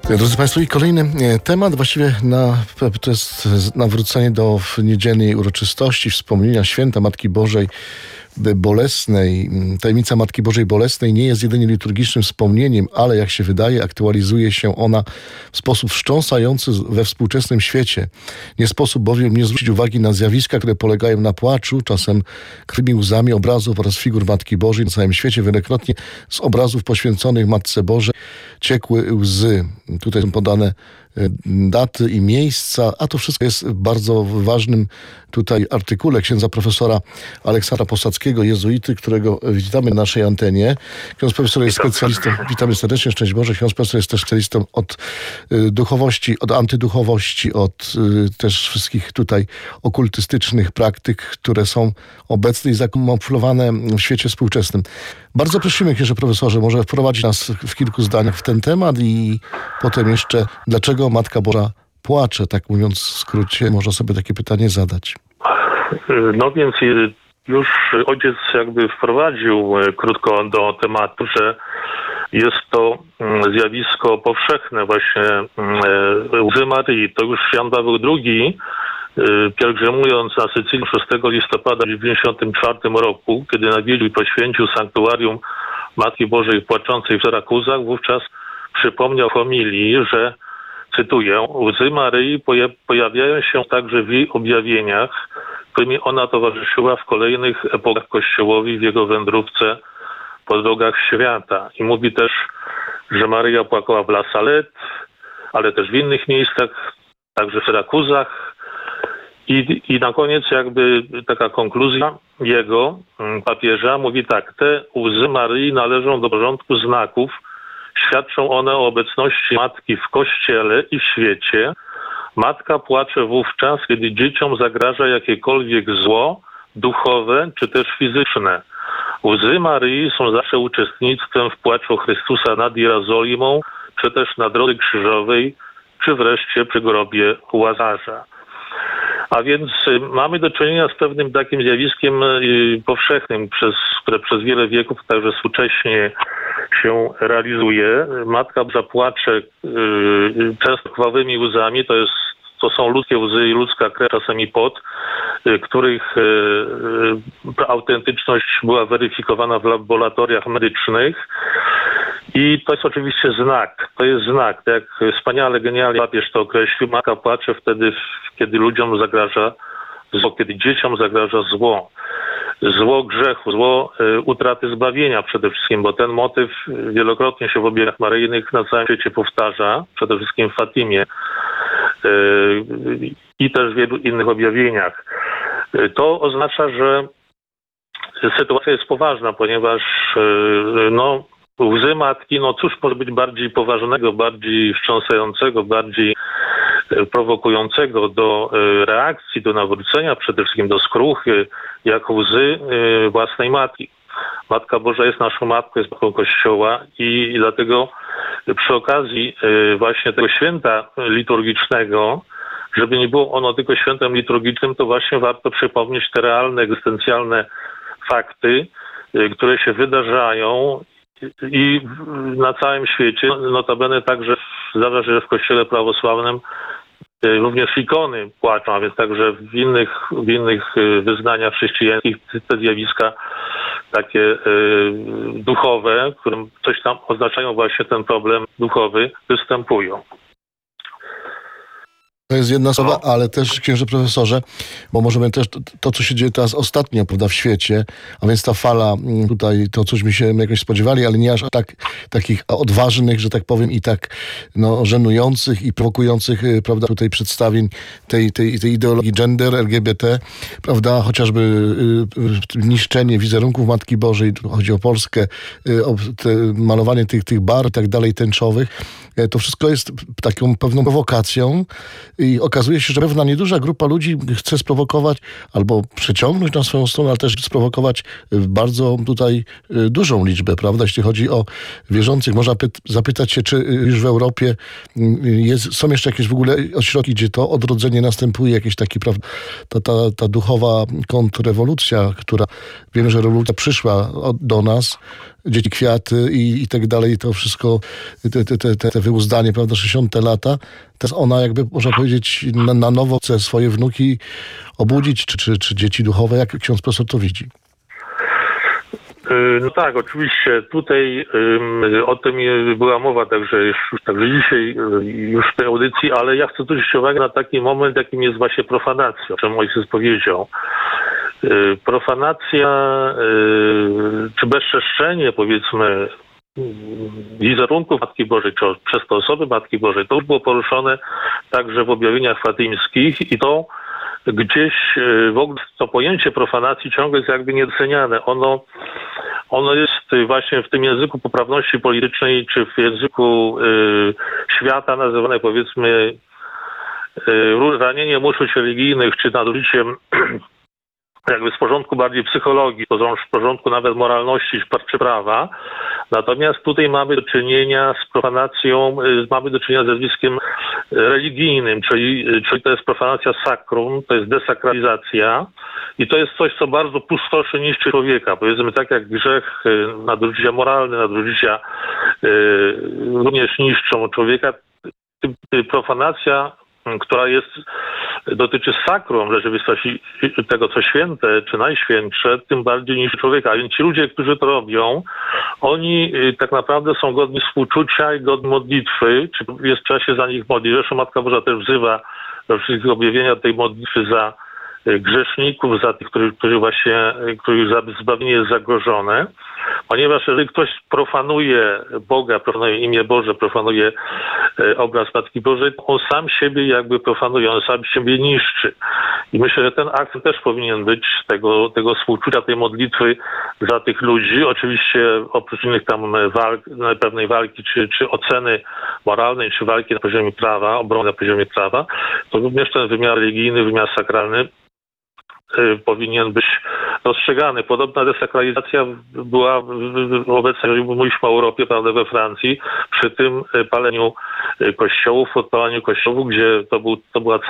Drodzy Państwo, i kolejny temat, właściwie to jest nawrócenie do niedzielnej uroczystości, wspomnienia święta Matki Bożej Bolesnej. Tajemnica Matki Bożej Bolesnej nie jest jedynie liturgicznym wspomnieniem, ale jak się wydaje, aktualizuje się ona w sposób wstrząsający we współczesnym świecie. Nie sposób bowiem nie zwrócić uwagi na zjawiska, które polegają na płaczu, czasem krwymi łzami obrazów oraz figur Matki Bożej na całym świecie. Wielokrotnie z obrazów poświęconych Matce Bożej ciekły łzy. Tutaj są podane daty i miejsca, a to wszystko jest w bardzo ważnym tutaj artykule księdza profesora Aleksandra Posadzkiego, jezuity, którego witamy na naszej antenie. Ksiądz profesor jest specjalistą, witamy serdecznie, szczęść Boże. Ksiądz profesor jest też specjalistą od duchowości, od antyduchowości, od też wszystkich tutaj okultystycznych praktyk, które są obecne i zakamuflowane w świecie współczesnym. Bardzo prosimy, księże profesorze, może wprowadzić nas w kilku zdaniach w ten temat i potem jeszcze, dlaczego Matka Boża płacze, tak mówiąc w skrócie, można sobie takie pytanie zadać. No więc już ojciec jakby wprowadził krótko do tematu, że jest to zjawisko powszechne właśnie łzy Maryi. To już Jan Paweł II, pielgrzymując na Sycylię 6 listopada w 1994 roku, kiedy nawiedził i poświęcił sanktuarium Matki Bożej Płaczącej w Syrakuzach, wówczas przypomniał homilii, że, cytuję, łzy Maryi pojawiają się także w jej objawieniach, którymi ona towarzyszyła w kolejnych epokach Kościołowi w jego wędrówce po drogach świata. I mówi też, że Maryja płakała w La Salette, ale też w innych miejscach, także w Syrakuzach. I na koniec jakby taka konkluzja jego, papieża, mówi tak: te łzy Maryi należą do porządku znaków. Świadczą one o obecności Matki w Kościele i w świecie. Matka płacze wówczas, kiedy dzieciom zagraża jakiekolwiek zło, duchowe czy też fizyczne. Łzy Maryi są zawsze uczestnictwem w płaczu Chrystusa nad Jerozolimą, czy też na drodze krzyżowej, czy wreszcie przy grobie Łazarza. A więc mamy do czynienia z pewnym takim zjawiskiem powszechnym, które przez wiele wieków także współcześnie się realizuje. Matka Boża płacze często krwawymi łzami, to są ludzkie łzy i ludzka krew, czasem i pot, których autentyczność była weryfikowana w laboratoriach medycznych. I to jest oczywiście znak. To jest znak. Tak jak wspaniale, genialnie papież to określił, matka płacze wtedy, kiedy ludziom zagraża zło, kiedy dzieciom zagraża zło. Zło grzechu, zło utraty zbawienia przede wszystkim, bo ten motyw wielokrotnie się w objawieniach maryjnych na całym świecie powtarza, przede wszystkim w Fatimie i też w wielu innych objawieniach. To oznacza, że sytuacja jest poważna, ponieważ łzy matki, cóż może być bardziej poważnego, bardziej wstrząsającego, bardziej prowokującego do reakcji, do nawrócenia, przede wszystkim do skruchy, jak łzy własnej matki. Matka Boża jest naszą matką, jest matką Kościoła i dlatego przy okazji właśnie tego święta liturgicznego, żeby nie było ono tylko świętem liturgicznym, to właśnie warto przypomnieć te realne, egzystencjalne fakty, które się wydarzają i na całym świecie, notabene także zdarza się, że w Kościele prawosławnym również ikony płaczą, a więc także w innych wyznaniach chrześcijańskich te zjawiska takie duchowe, które coś tam oznaczają właśnie ten problem duchowy, występują. To jest jedna sprawa, ale też, księże profesorze, bo możemy też to, co się dzieje teraz ostatnio, prawda, w świecie, a więc ta fala tutaj, to coś się jakoś spodziewali, ale nie aż takich odważnych, że tak powiem, i tak żenujących i prowokujących, prawda, tutaj przedstawień tej ideologii gender, LGBT, prawda, chociażby niszczenie wizerunków Matki Bożej, chodzi o Polskę, malowanie tych bar i tak dalej tęczowych. To wszystko jest taką pewną prowokacją i okazuje się, że pewna nieduża grupa ludzi chce sprowokować albo przyciągnąć na swoją stronę, ale też sprowokować bardzo tutaj dużą liczbę, prawda? Jeśli chodzi o wierzących, można zapytać się, czy już w Europie są jeszcze jakieś w ogóle ośrodki, gdzie to odrodzenie następuje, jakieś taki, prawda, ta duchowa kontrrewolucja, która, wiemy, że rewolucja przyszła do nas, Dzieci kwiaty i tak dalej, to wszystko, te wyuzdanie, prawda, 60 lata. Teraz ona jakby, można powiedzieć, na nowo chce swoje wnuki obudzić, czy dzieci duchowe. Jak ksiądz profesor to widzi? No tak, oczywiście tutaj o tym była mowa także dzisiaj już w tej audycji, ale ja chcę zwrócić uwagę na taki moment, jakim jest właśnie profanacja, o czym ojciec powiedział. Profanacja czy bezczeszczenie, powiedzmy, wizerunków Matki Bożej, czy przez te osoby Matki Bożej, to już było poruszone także w objawieniach fatymskich i to gdzieś w ogóle to pojęcie profanacji ciągle jest jakby niedoceniane. Ono jest właśnie w tym języku poprawności politycznej, czy w języku świata nazywane, powiedzmy, ranieniem uczuć religijnych, czy nadużyciem jakby z porządku bardziej psychologii, z porządku nawet moralności czy prawa. Natomiast tutaj mamy do czynienia z profanacją, mamy do czynienia ze zjawiskiem religijnym, czyli to jest profanacja sacrum, to jest desakralizacja i to jest coś, co bardzo pustoszy, niszczy człowieka. Powiedzmy tak jak grzech, nadużycia moralne, nadużycia również niszczą człowieka. Profanacja, która dotyczy sakrum w rzeczywistości tego, co święte, czy najświętsze, tym bardziej niż człowieka. A więc ci ludzie, którzy to robią, oni tak naprawdę są godni współczucia i godni modlitwy, czy trzeba się za nich modlić. Zresztą Matka Boża też wzywa do wszystkich objawienia tej modlitwy za grzeszników, za tych, których zbawienie jest zagrożone. Ponieważ jeżeli ktoś profanuje Boga, profanuje imię Boże, profanuje obraz Matki Bożej, to on sam siebie jakby profanuje, on sam siebie niszczy. I myślę, że ten akt też powinien być tego współczucia, tej modlitwy za tych ludzi. Oczywiście oprócz innych tam pewnej walki, czy oceny moralnej, czy walki na poziomie prawa, obrony na poziomie prawa, to również ten wymiar religijny, wymiar sakralny powinien być dostrzegany. Podobna desakralizacja była obecna, jeżeli mówiliśmy o Europie, prawda, we Francji, przy tym paleniu kościołów, podpalaniu kościołów, gdzie to była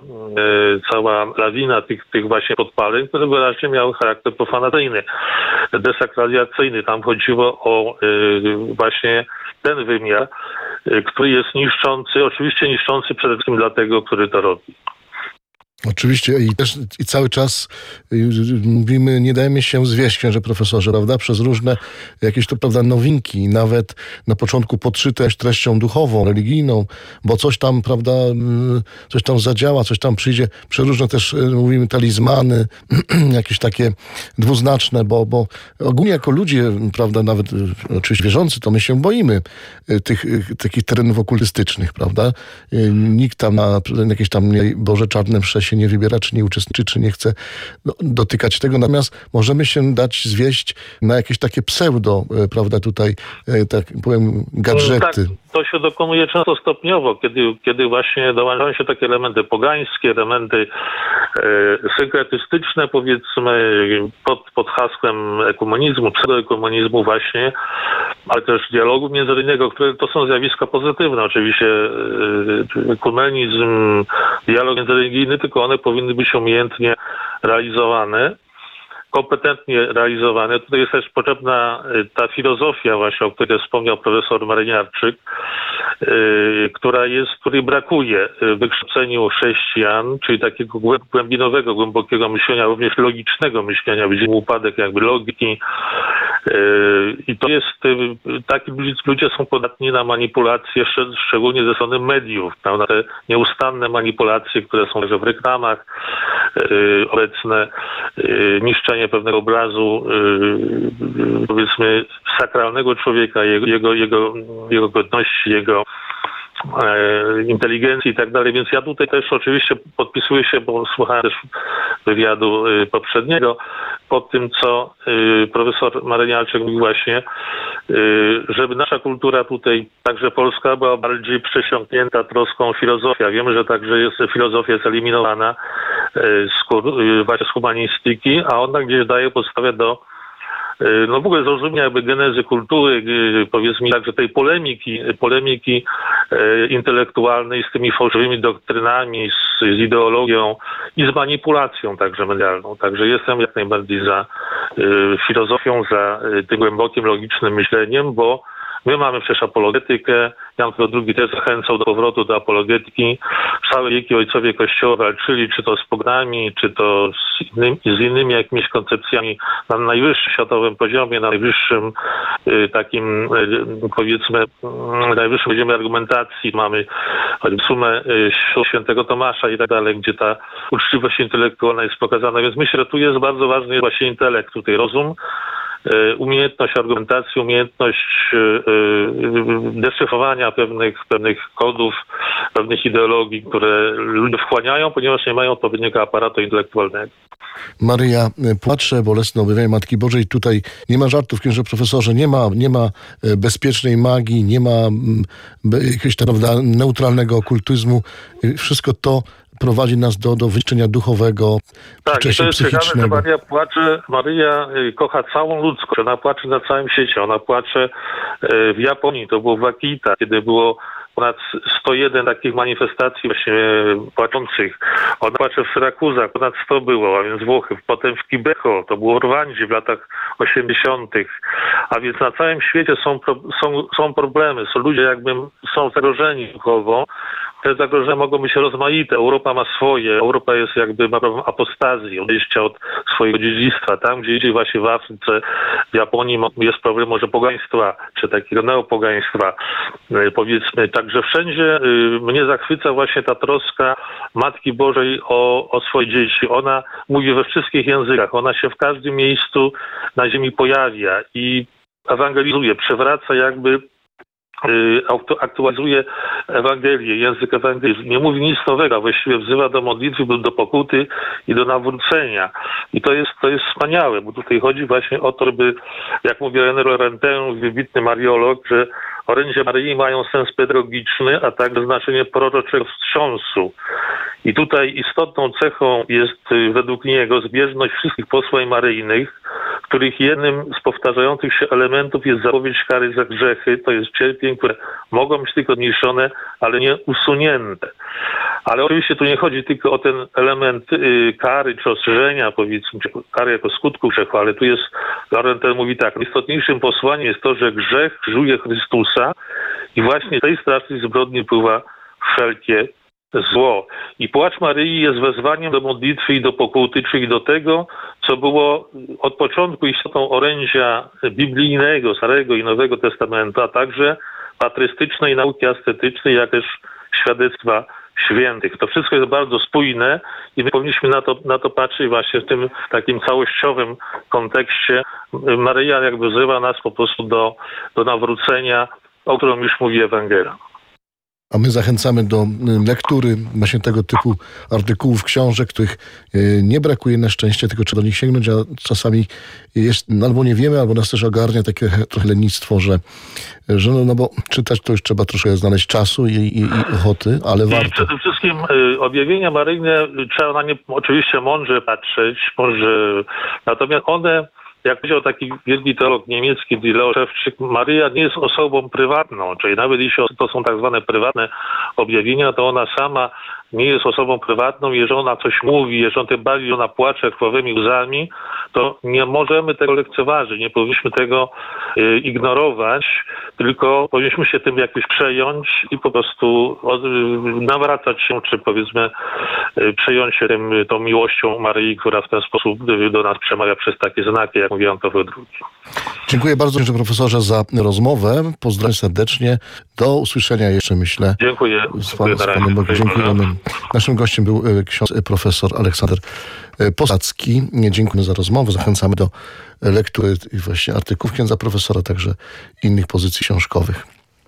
cała lawina tych właśnie podpaleń, które wyraźnie miały charakter profanacyjny, desakralizacyjny. Tam chodziło o właśnie ten wymiar, który jest niszczący, oczywiście niszczący przede wszystkim dla tego, który to robi. Oczywiście i cały czas mówimy, nie dajemy się zwieść, księże profesorze, prawda? Przez różne jakieś to, prawda, nowinki, nawet na początku podszyte treścią duchową, religijną, bo coś tam, prawda, coś tam zadziała, coś tam przyjdzie, przeróżne też, mówimy, talizmany, jakieś takie dwuznaczne, bo ogólnie jako ludzie, prawda, nawet oczywiście wierzący, to my się boimy tych takich terenów okultystycznych, prawda? Nikt tam na jakieś tam Boże czarne msze się nie wybiera, czy nie uczestniczy, czy nie chce dotykać tego. Natomiast możemy się dać zwieść na jakieś takie pseudo, prawda, tutaj, tak powiem, gadżety. Tak, to się dokonuje często stopniowo, kiedy właśnie dołączają się takie elementy pogańskie, elementy synkretystyczne, powiedzmy, pod hasłem ekumenizmu, pseudoekumenizmu właśnie, ale też dialogu międzyreligijnego, które to są zjawiska pozytywne. Oczywiście ekumenizm, dialog międzyreligijny, tylko one powinny być umiejętnie realizowane, kompetentnie realizowane. Tutaj jest też potrzebna ta filozofia właśnie, o której wspomniał profesor Mareniarczyk, której brakuje w wykształceniu chrześcijan, czyli takiego głębinowego, głębokiego myślenia, również logicznego myślenia. Widzimy upadek jakby logiki. I to jest, taki ludzie są podatni na manipulacje, szczególnie ze strony mediów, na te nieustanne manipulacje, które są także w reklamach obecne, niszczenie pewnego obrazu, powiedzmy, sakralnego człowieka, jego godności, jego inteligencji i tak dalej. Więc ja tutaj też oczywiście podpisuję się, bo słuchałem też wywiadu poprzedniego, pod tym, co profesor Mareniarczyk mówił właśnie, żeby nasza kultura tutaj, także polska, była bardziej przesiąknięta troską filozofia. Wiemy, że także filozofia jest eliminowana właśnie z humanistyki, a ona gdzieś daje podstawę do no w ogóle zrozumienia jakby genezy kultury, powiedzmy także tej polemiki intelektualnej z tymi fałszywymi doktrynami, z ideologią i z manipulacją także medialną. Także jestem jak najbardziej za filozofią, za tym głębokim, logicznym myśleniem, bo my mamy przecież apologetykę. Jan Paweł II też zachęcał do powrotu do apologetyki. Całe wieki ojcowie Kościoła walczyli, czy to z poganami, czy to z innymi jakimiś koncepcjami na najwyższym światowym poziomie, na najwyższym takim, powiedzmy, najwyższym poziomie argumentacji. Mamy sumę świętego Tomasza i tak dalej, gdzie ta uczciwość intelektualna jest pokazana. Więc myślę, że tu jest bardzo ważny właśnie intelekt, tutaj rozum, umiejętność argumentacji, umiejętność deszyfrowania pewnych kodów, pewnych ideologii, które ludzie wchłaniają, ponieważ nie mają odpowiedniego aparatu intelektualnego. Maryja płacze, bolesne objawienie Matki Bożej. Tutaj nie ma żartów, księże profesorze, nie ma bezpiecznej magii, nie ma jakiegoś neutralnego okultyzmu. Wszystko to prowadzi nas do wyniszczenia duchowego, tak, wcześniej to jest psychicznego. ciekawe, że Maria płacze. Maryja kocha całą ludzkość. Ona płacze na całym świecie. Ona płacze w Japonii, to było w Akita, kiedy było ponad 101 takich manifestacji właśnie płaczących. Ona płacze w Syrakuzach, ponad 100 było, a więc Włochy. Potem w Kibeho, to było w Rwandzie w latach 80. A więc na całym świecie są problemy. Są ludzie są zagrożeni duchowo. Te zagrożenia mogą być rozmaite. Europa ma swoje. Europa ma problem apostazji, odejścia od swojego dziedzictwa. Tam, gdzie idzie właśnie w Afryce, w Japonii jest problem może pogaństwa, czy takiego neopogaństwa, powiedzmy. Także wszędzie mnie zachwyca właśnie ta troska Matki Bożej o swoje dzieci. Ona mówi we wszystkich językach. Ona się w każdym miejscu na ziemi pojawia i ewangelizuje, przewraca aktualizuje Ewangelię, język Ewangelii. Nie mówi nic nowego, właściwie wzywa do modlitwy, do pokuty i do nawrócenia. I to jest wspaniałe, bo tutaj chodzi właśnie o to, by, jak mówi René Laurentin, wybitny mariolog, że orędzia Maryi mają sens pedagogiczny, a także znaczenie proroczego wstrząsu. I tutaj istotną cechą jest według niego zbieżność wszystkich posłań maryjnych, których jednym z powtarzających się elementów jest zapowiedź kary za grzechy, to jest cierpień, które mogą być tylko zmniejszone, ale nie usunięte. Ale oczywiście tu nie chodzi tylko o ten element kary czy ostrzeżenia, powiedzmy, czy kary jako skutku grzechu, ale tu jest, Laurentin mówi tak, istotniejszym posłaniem jest to, że grzech żuje Chrystusa i właśnie z tej strasznej zbrodni pływa wszelkie zło. I płacz Maryi jest wezwaniem do modlitwy i do pokuty, czyli do tego, co było od początku istotą orędzia biblijnego, Starego i Nowego Testamentu, a także patrystycznej nauki ascetycznej, jak też świadectwa świętych. To wszystko jest bardzo spójne i my powinniśmy na to patrzeć właśnie w tym takim całościowym kontekście. Maryja wzywa nas po prostu do nawrócenia, o którym już mówi Ewangelia. A my zachęcamy do lektury właśnie tego typu artykułów, książek, których nie brakuje na szczęście, tylko trzeba do nich sięgnąć, a czasami jest, albo nie wiemy, albo nas też ogarnia takie trochę lenistwo, że no bo czytać to już trzeba troszkę znaleźć czasu i ochoty, ale warto. Przede wszystkim objawienia maryjne trzeba na nie oczywiście mądrze patrzeć, natomiast one, jak powiedział taki wielki teolog niemiecki, Leo Szewczyk, Maryja nie jest osobą prywatną, czyli nawet jeśli to są tak zwane prywatne objawienia, to ona sama nie jest osobą prywatną. Jeżeli ona coś mówi, jeżeli tym bardziej ona płacze krwawymi łzami, to nie możemy tego lekceważyć, nie powinniśmy tego ignorować, tylko powinniśmy się tym jakoś przejąć i po prostu nawracać się, czy powiedzmy przejąć się tą miłością Maryi, która w ten sposób do nas przemawia przez takie znaki, jak mówi Jan Paweł II. Dziękuję bardzo, profesorze, za rozmowę. Pozdrawiam serdecznie. Do usłyszenia jeszcze, myślę. Dziękuję. Dziękujemy. Naszym gościem był ksiądz profesor Aleksander Posadzki. Dziękujemy za rozmowę. Zachęcamy do lektury właśnie artykułów księdza profesora, także innych pozycji książkowych.